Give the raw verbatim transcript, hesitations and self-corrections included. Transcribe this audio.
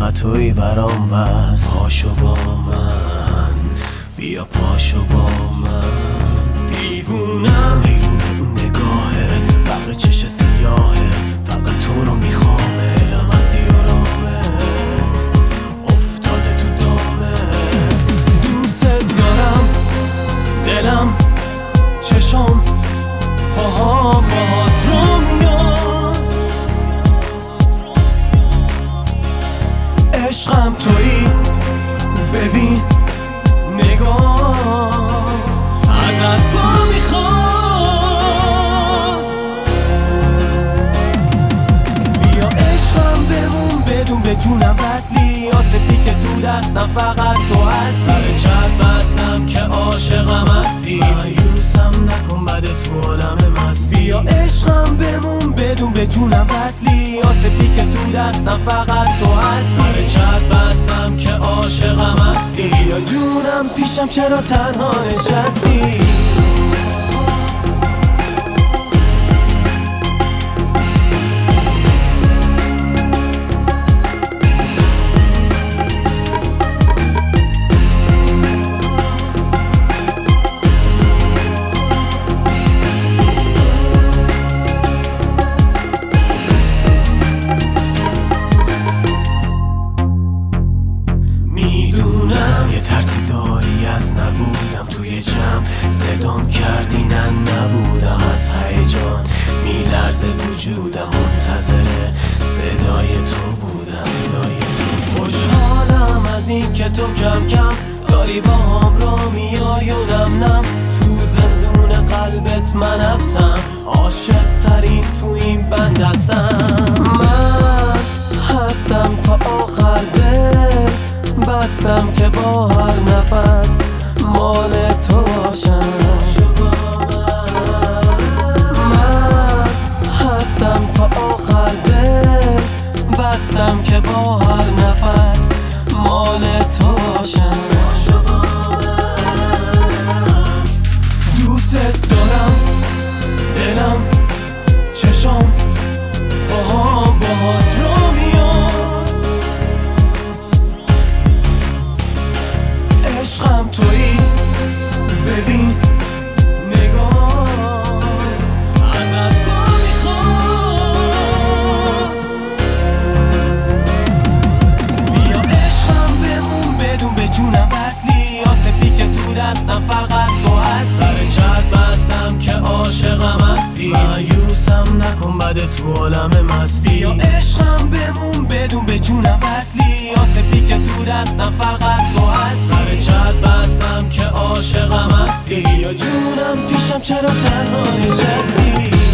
فقط توی برام بس. پاشو با من بیا، پاشو با من. دیوونم حیرون اون نگاهت، برق چش سیاهه، فقط تو رو میخوامه. مسیر و راهت افتاده تو دامت. دوست دارم دلم، چشام، پاهام باهات رو میاد. عشقم تویی، ببین نگاه ازت با میخواد. بیا عشقم بمون، بدون به جونم وصلی. آسپی که تو دستم فقط تو هستی. سر چت بستم که عاشقم هستی. مایوسم نکن بد تو عالم مستی. بیا عشقم بمون، بدون به جونم وصلی. آسپی که تو دستم فقط تو هستی. سر چت بستم که عاشقم هستی. بیا جونم پیشم چرا تنها نشستی. ترسی داری از نبودم توی جمع، صدام کردی نه نبودم از هیجان. میلرزه وجودم منتظره صدای تو بودم. صدای تو خوشحالم از این که تو کم کم داری با هم را میای و نم نم. تو زندون قلبت من حبسم، عاشق ترین تو این بند هستم. من هستم تا آخر دل بستم که با هر نفس مال تو باشم. من هستم تا آخر دل بستم که با هر نفس مال تو باشم. دوست دارم دلم، چشام، پاهام باهات رو میاد. عشقم تویی، ببین نگاه ازت با میخواد. بیا عشقم بمون، بدون به جونم وصلی. آسپی که تو دستم فقط تو هستی. سر چت بستم که عاشقم هستی. مایوسم نکن بد تو عالم مستی. بیا عشقم بمون، بدون به جونم وصلی. آسپی که تو دستم فقط تو هستی. سر چت بستم که عاشقم هستی. بیا جونم پیشم چرا تنها نشستی.